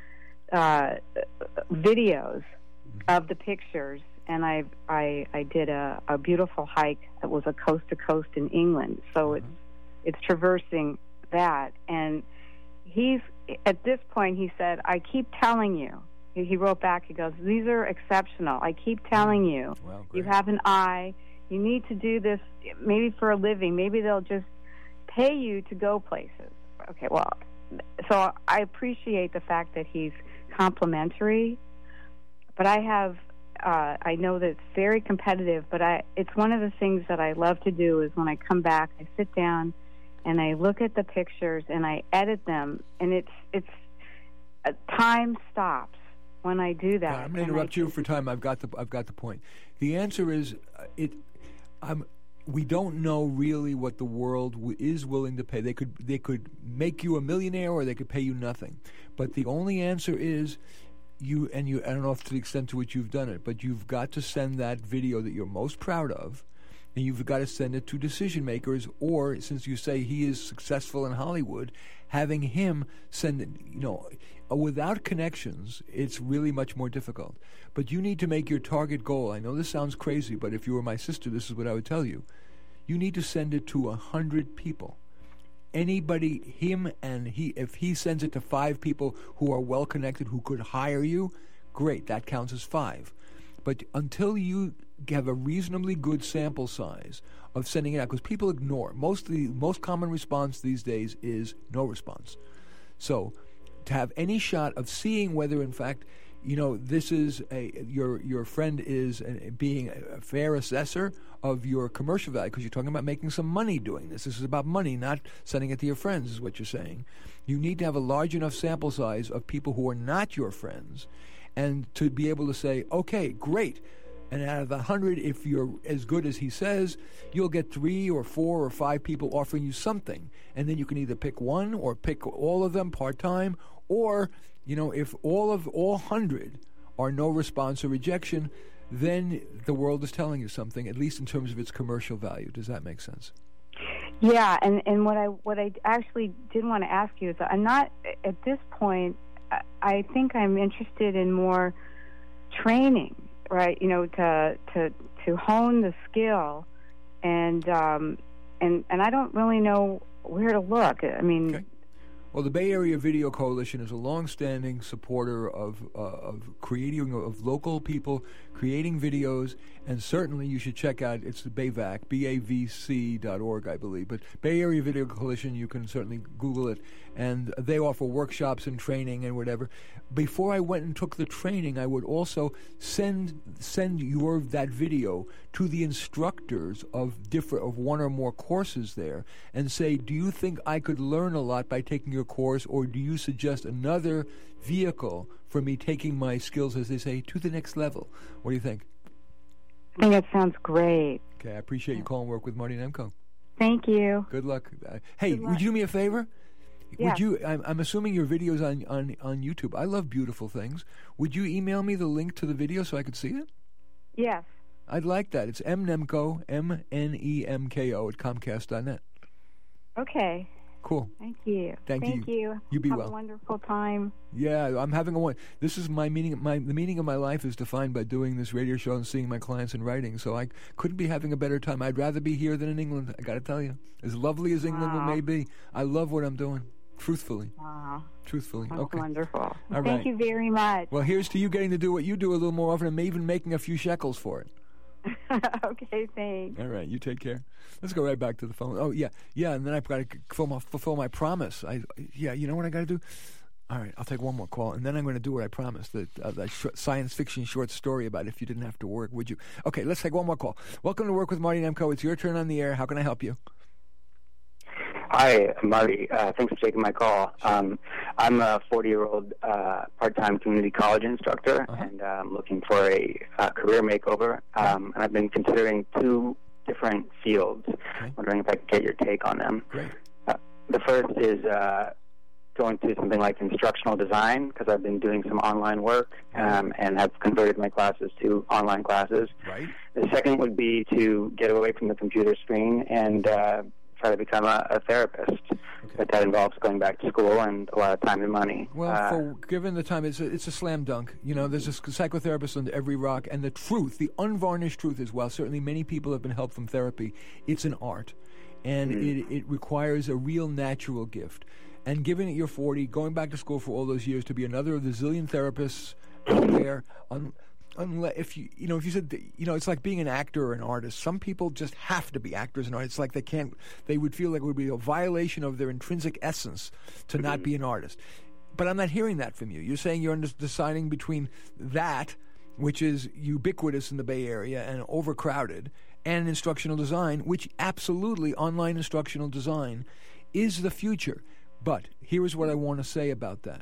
videos of the pictures. And I did a beautiful hike that was a coast to coast in England. So it's traversing that. And he's at this point, he said, I keep telling you. He wrote back. He goes, these are exceptional. I keep telling you. Wow, you have an eye. You need to do this maybe for a living. Maybe they'll just pay you to go places. Okay, well, so I appreciate the fact that he's complimentary, but I know that it's very competitive, but it's one of the things that I love to do is when I come back, I sit down and I look at the pictures and I edit them, and it's time stops when I do that. I'm going to interrupt you for time. I've got the point. The answer is we don't know really what the world is willing to pay. They could make you a millionaire, or they could pay you nothing. But the only answer is I don't know if to the extent to which you've done it, but you've got to send that video that you're most proud of, and you've got to send it to decision makers, or since you say he is successful in Hollywood, having him send it, without connections, it's really much more difficult. But you need to make your target goal. I know this sounds crazy, but if you were my sister, this is what I would tell you. You need to send it to 100 people. Anybody, if he sends it to 5 people who are well connected, who could hire you, great, that counts as 5. But until you have a reasonably good sample size of sending it out, because people ignore. Most common response these days is no response. So to have any shot of seeing whether, in fact, this is your friend is being a fair assessor of your commercial value, because you're talking about making some money doing this. This is about money, not sending it to your friends, is what you're saying. You need to have a large enough sample size of people who are not your friends, and to be able to say, okay, great. And out of the 100, if you're as good as he says, you'll get 3 or 4 or 5 people offering you something. And then you can either pick one or pick all of them part-time, or, if all 100 are no response or rejection, then the world is telling you something, at least in terms of its commercial value. Does that make sense? Yeah, and what I actually did want to ask you is, I'm not, at this point, I think I'm interested in more training, right? To hone the skill, and I don't really know where to look. I mean, okay. Well, the Bay Area Video Coalition is a long-standing supporter of local people creating videos, and certainly you should check out, it's the BAVC, BAVC.org, I believe. But Bay Area Video Coalition, you can certainly Google it, and they offer workshops and training and whatever. Before I went and took the training, I would also send that video to the instructors of one or more courses there, and say, do you think I could learn a lot by taking your course, or do you suggest another vehicle for me taking my skills, as they say, to the next level? What do you think? I think that sounds great. Okay, I appreciate you calling Work with Marty Nemko. Thank you. Good luck. Hey, would you do me a favor? Yeah. Would you? I'm assuming your video's on YouTube. I love beautiful things. Would you email me the link to the video so I could see it? Yes. I'd like that. It's mnemko, MNEMKO @Comcast.net. Okay. Cool. Thank you. Thank you. You be Have well. a wonderful time. Yeah, I'm having This is my meaning. The meaning of my life is defined by doing this radio show and seeing my clients in writing. So I couldn't be having a better time. I'd rather be here than in England. I got to tell you, as lovely as England may be, I love what I'm doing. Truthfully. Wow. Truthfully. That's okay. Wonderful. All Thank right. you very much. Well, here's to you getting to do what you do a little more often, and even making a few shekels for it. Okay, thanks. All right, you take care. Let's go right back to the phone. Oh, yeah, and then I've got to fulfill my promise. You know what I got to do? All right, I'll take one more call, and then I'm going to do what I promised, that science fiction short story about if you didn't have to work, would you? Okay, let's take one more call. Welcome to Work with Marty Nemko. It's your turn on the air. How can I help you? Hi, Marty. Thanks for taking my call. I'm a 40-year-old part-time community college instructor, and I'm looking for a career makeover. And I've been considering 2 different fields. Wondering if I could get your take on them. Great. The first is going to something like instructional design, because I've been doing some online work and have converted my classes to online classes. Right. The second would be to get away from the computer screen and try to become a therapist. Okay. But that involves going back to school and a lot of time and money. Well, given the time, it's a slam dunk. You know, there's a psychotherapist under every rock, and the truth, the unvarnished truth is, while certainly many people have been helped from therapy, it's an art, and it requires a real natural gift. And given that you're 40, going back to school for all those years to be another of the zillion therapists out there, if you said, it's like being an actor or an artist. Some people just have to be actors and artists. It's like they would feel like it would be a violation of their intrinsic essence to not be an artist. But I'm not hearing that from you. You're saying you're deciding between that, which is ubiquitous in the Bay Area and overcrowded, and instructional design, which absolutely online instructional design is the future. But here is what I want to say about that.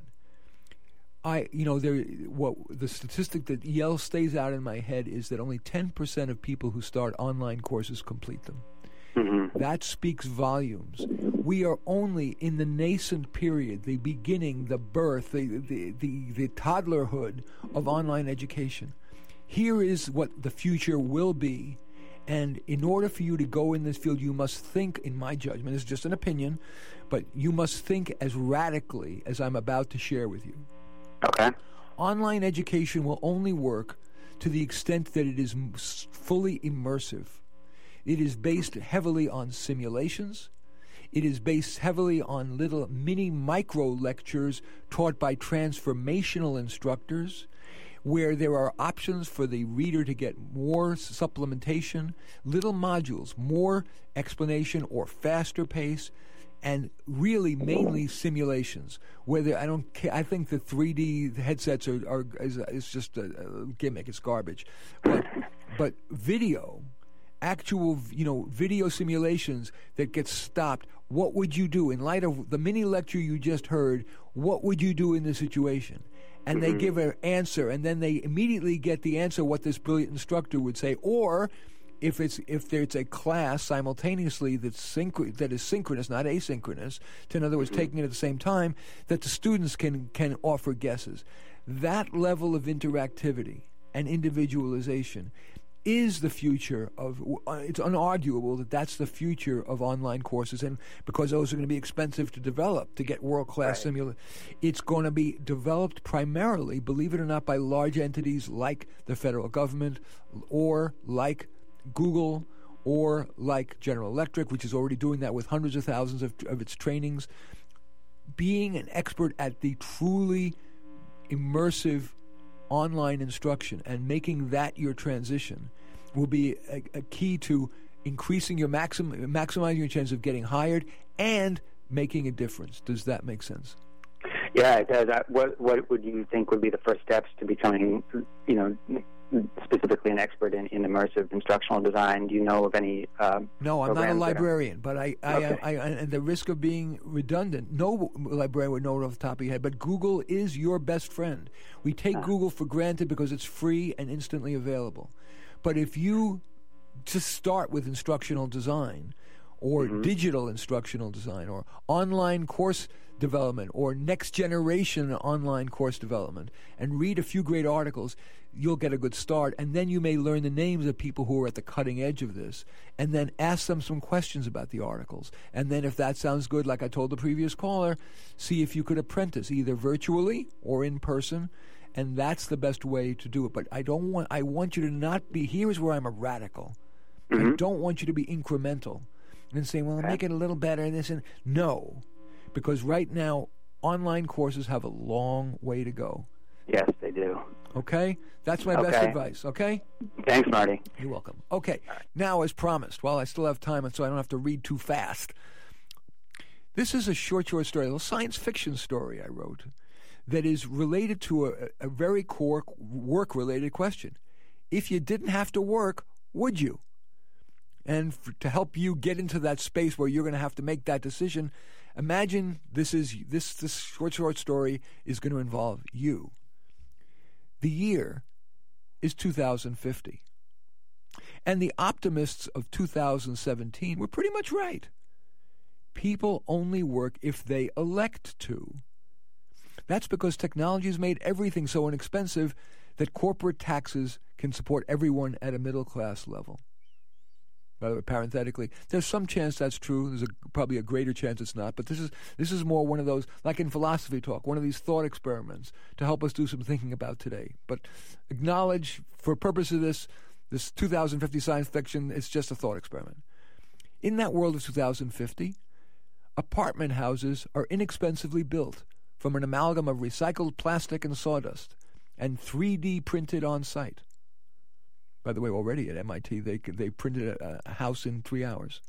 The statistic that stays out in my head is that only 10% of people who start online courses complete them. Mm-hmm. That speaks volumes. We are only in the nascent period, the beginning, the birth, the toddlerhood of online education. Here is what the future will be. And in order for you to go in this field, you must think, in my judgment, it's just an opinion, but you must think as radically as I'm about to share with you. Okay. Online education will only work to the extent that it is fully immersive. It is based heavily on simulations. It is based heavily on little mini micro lectures taught by transformational instructors, where there are options for the reader to get more supplementation, little modules, more explanation or faster pace, and really mainly simulations. Whether I think the 3D headsets is just a gimmick. It's garbage. But video, actual video simulations that get stopped. What would you do in light of the mini lecture you just heard? What would you do in this situation? And they give an answer, and then they immediately get the answer what this brilliant instructor would say. Or if there's a class simultaneously that is synchronous, not asynchronous, in other words, taking it at the same time, that the students can offer guesses. That level of interactivity and individualization is the future of. It's unarguable that that's the future of online courses, and because those are going to be expensive to develop, to get world-class simulation, it's going to be developed primarily, believe it or not, by large entities like the federal government, or like Google, or like General Electric, which is already doing that with hundreds of thousands of its trainings. Being an expert at the truly immersive online instruction and making that your transition will be a key to increasing your maximizing your chance of getting hired and making a difference. Does that make sense? Yeah, it does. What would you think would be the first steps to becoming, specifically an expert in immersive instructional design? Do you know of any? No, I'm not a librarian, but I and the risk of being redundant, no librarian would know it off the top of your head. But Google is your best friend. We take Google for granted because it's free and instantly available. But if you just start with instructional design, or digital instructional design, or online course development, or next generation online course development, and read a few great articles, you'll get a good start. And then you may learn the names of people who are at the cutting edge of this, and then ask them some questions about the articles. And then if that sounds good, like I told the previous caller, see if you could apprentice either virtually or in person. And that's the best way to do it. But I want you to not be, here's where I'm a radical. I don't want you to be incremental and saying, well, make it a little better and this and no. Because right now, online courses have a long way to go. Yes, they do. Okay? That's my best advice, okay? Thanks, Marty. You're welcome. Okay. Now, as promised, while I still have time and so I don't have to read too fast, this is a short story, a little science fiction story I wrote that is related to a very core work-related question. If you didn't have to work, would you? And to help you get into that space where you're going to have to make that decision, imagine this short story is going to involve you. The year is 2050. And the optimists of 2017 were pretty much right. People only work if they elect to. That's because technology has made everything so inexpensive that corporate taxes can support everyone at a middle-class level. By the way, parenthetically, there's some chance that's true. There's probably a greater chance it's not. But this is more one of those, like in philosophy talk, one of these thought experiments to help us do some thinking about today. But acknowledge, for purpose of this 2050 science fiction, it's just a thought experiment. In that world of 2050, apartment houses are inexpensively built from an amalgam of recycled plastic and sawdust and 3D printed on site. By the way, already at MIT, they printed a house in 3 hours.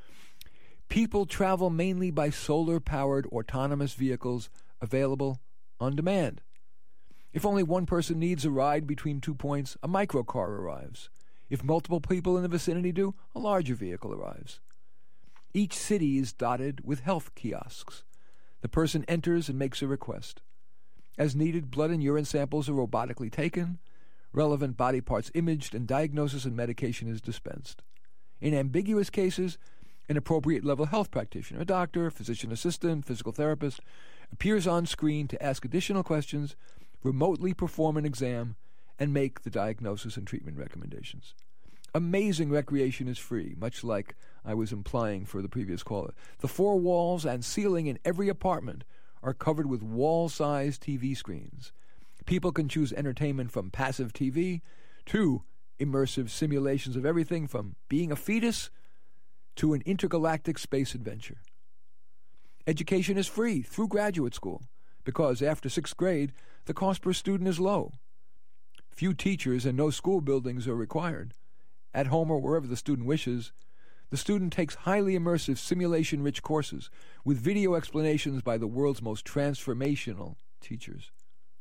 People travel mainly by solar-powered autonomous vehicles available on demand. If only one person needs a ride between 2 points, a microcar arrives. If multiple people in the vicinity do, a larger vehicle arrives. Each city is dotted with health kiosks. The person enters and makes a request. As needed, blood and urine samples are robotically taken, relevant body parts imaged, and diagnosis and medication is dispensed. In ambiguous cases, an appropriate level health practitioner, a doctor, physician assistant, physical therapist, appears on screen to ask additional questions, remotely perform an exam, and make the diagnosis and treatment recommendations. Amazing recreation is free, much like I was implying for the previous caller. The four walls and ceiling in every apartment are covered with wall-sized TV screens. People can choose entertainment from passive TV to immersive simulations of everything from being a fetus to an intergalactic space adventure. Education is free through graduate school because after 6th grade, the cost per student is low. Few teachers and no school buildings are required. At home or wherever the student wishes, the student takes highly immersive, simulation-rich courses with video explanations by the world's most transformational teachers.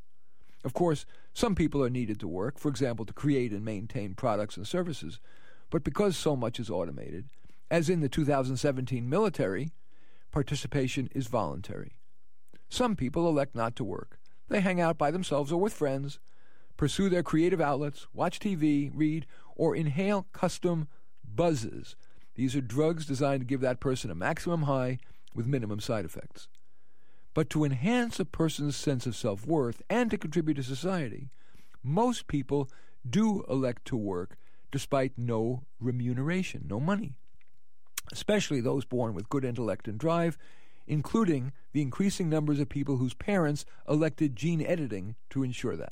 Of course, some people are needed to work, for example, to create and maintain products and services. But because so much is automated, as in the 2017 military, participation is voluntary. Some people elect not to work. They hang out by themselves or with friends, pursue their creative outlets, watch TV, read, or inhale custom buzzes. These are drugs designed to give that person a maximum high with minimum side effects. But to enhance a person's sense of self-worth and to contribute to society, most people do elect to work despite no remuneration, no money, especially those born with good intellect and drive, including the increasing numbers of people whose parents elected gene editing to ensure that.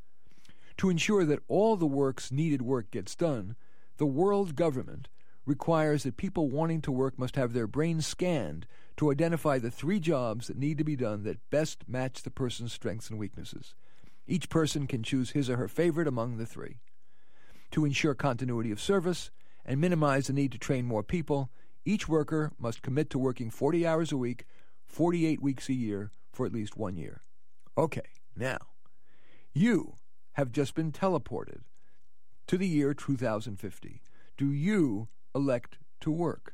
To ensure that all the needed work gets done, the world government requires that people wanting to work must have their brains scanned to identify the 3 jobs that need to be done that best match the person's strengths and weaknesses. Each person can choose his or her favorite among the 3. To ensure continuity of service and minimize the need to train more people, each worker must commit to working 40 hours a week, 48 weeks a year for at least 1 year. Okay, now, you have just been teleported to the year 2050. Do you elect to work?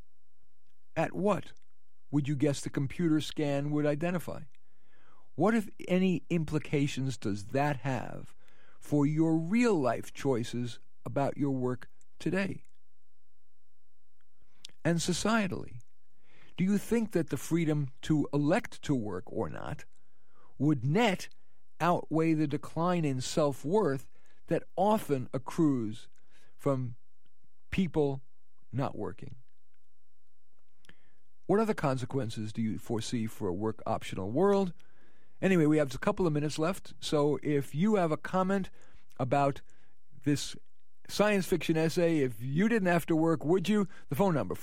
At what would you guess the computer scan would identify? What, if any, implications does that have for your real-life choices about your work today? And societally, do you think that the freedom to elect to work or not would net outweigh the decline in self-worth that often accrues from people not working? What other consequences do you foresee for a work-optional world? Anyway, we have a couple of minutes left, so if you have a comment about this science fiction essay, if you didn't have to work, would you? The phone number,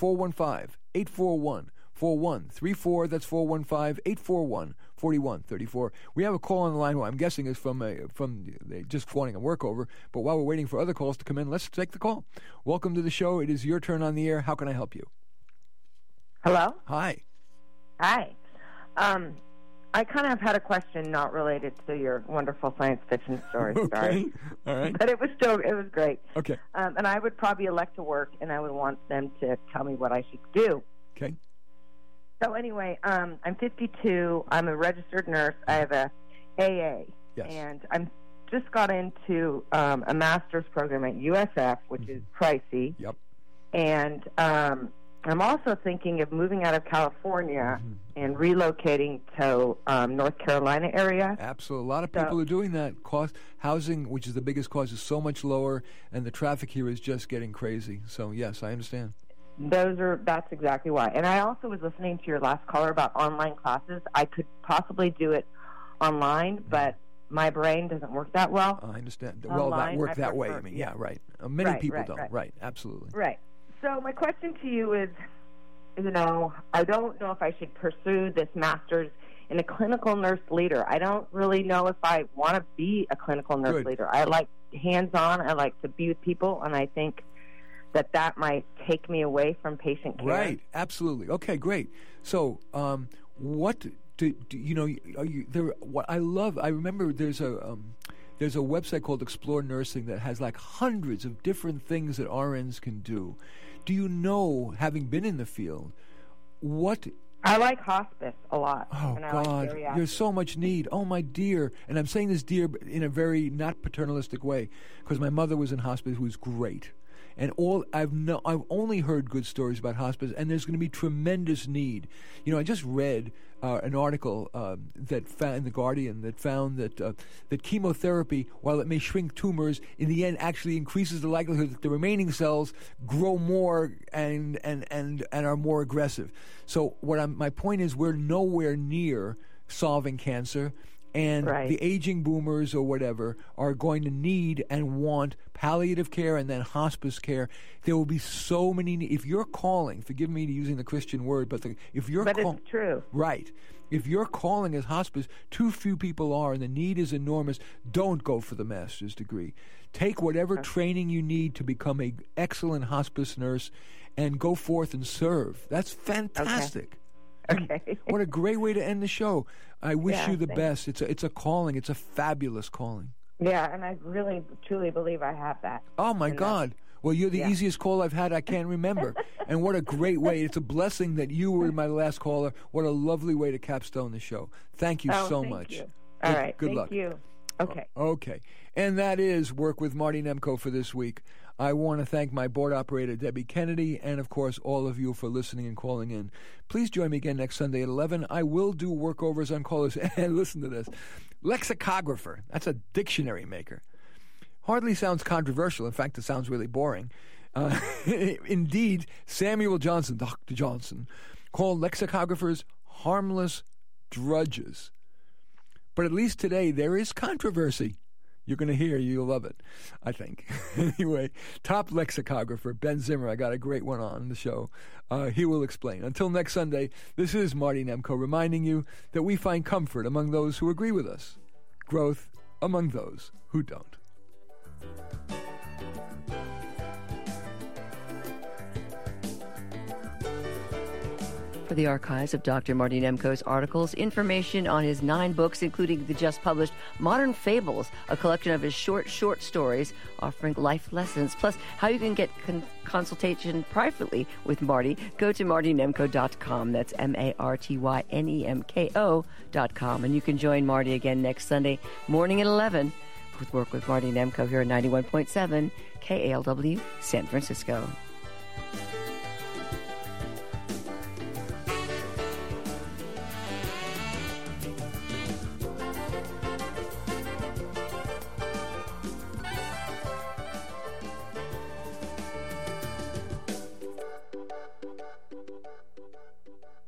415-841-4134. That's 415-841-4134. We have a call on the line who I'm guessing is from just wanting a workover, but while we're waiting for other calls to come in, let's take the call. Welcome to the show. It is your turn on the air. How can I help you? Hello? Hi. Hi. I kind of had a question not related to your wonderful science fiction story. Okay. Sorry. All right. But it was great. Okay. And I would probably elect to work, and I would want them to tell me what I should do. Okay. So anyway, I'm 52. I'm a registered nurse. I have a AA. Yes. And I'm just got into a master's program at USF, which is pricey. Yep. And I'm also thinking of moving out of California and relocating to North Carolina area. Absolutely. A lot of people are doing that. Housing, which is the biggest cost, is so much lower, and the traffic here is just getting crazy. So, yes, I understand. That's exactly why. And I also was listening to your last caller about online classes. I could possibly do it online, but my brain doesn't work that well. I understand. Online, well, that work that way. prefer, I mean, yeah, right. Many people don't. Right. Right. Absolutely. Right. So my question to you is, I don't know if I should pursue this master's in a clinical nurse leader. I don't really know if I want to be a clinical nurse leader. I like hands-on. I like to be with people, and I think that might take me away from patient care. Right. Absolutely. Okay. Great. So, what do you know? Are you there? What I love. I remember there's a website called Explore Nursing that has like hundreds of different things that RNs can do. Do you know, having been in the field, what? I like hospice a lot. Oh, and I God, like there's so much need. Oh, my dear. And I'm saying this, dear, in a very not paternalistic way, because my mother was in hospice, who was great. And I've only heard good stories about hospice, and there's going to be tremendous need. I just read an article that found in the Guardian that found that chemotherapy, while it may shrink tumors, in the end actually increases the likelihood that the remaining cells grow more and are more aggressive. So my point is, we're nowhere near solving cancer. And the aging boomers or whatever are going to need and want palliative care and then hospice care. There will be so many. If you're calling, forgive me using the Christian word, but it's true. Right. If you're calling as hospice, too few people are, and the need is enormous. Don't go for the master's degree. Take whatever training you need to become an excellent hospice nurse, and go forth and serve. That's fantastic. Okay. What a great way to end the show. I wish you the thanks. best. It's a calling. It's a fabulous calling. Yeah, and I really, truly believe I have that. Oh, my God. Well, you're the easiest call I've had I can't remember. And what a great way. It's a blessing that you were my last caller. What a lovely way to capstone the show. Thank you so much. You. All right. Good luck. Thank you. Okay. Okay. And that is Work with Marty Nemko for this week. I want to thank my board operator, Debbie Kennedy, and, of course, all of you for listening and calling in. Please join me again next Sunday at 11. I will do workovers on callers. And listen to this. Lexicographer. That's a dictionary maker. Hardly sounds controversial. In fact, it sounds really boring. Indeed, Samuel Johnson, Dr. Johnson, called lexicographers harmless drudges. But at least today there is controversy. You're going to hear, you'll love it, I think. Anyway, top lexicographer, Ben Zimmer, I got a great one on the show. He will explain. Until next Sunday, this is Marty Nemko reminding you that we find comfort among those who agree with us, growth among those who don't. For the archives of Dr. Marty Nemko's articles, information on his 9 books, including the just published Modern Fables, a collection of his short stories offering life lessons, plus how you can get consultation privately with Marty, go to martynemko.com. That's MartyNemko.com. And you can join Marty again next Sunday morning at 11 with Work with Marty Nemko here at 91.7 KALW San Francisco.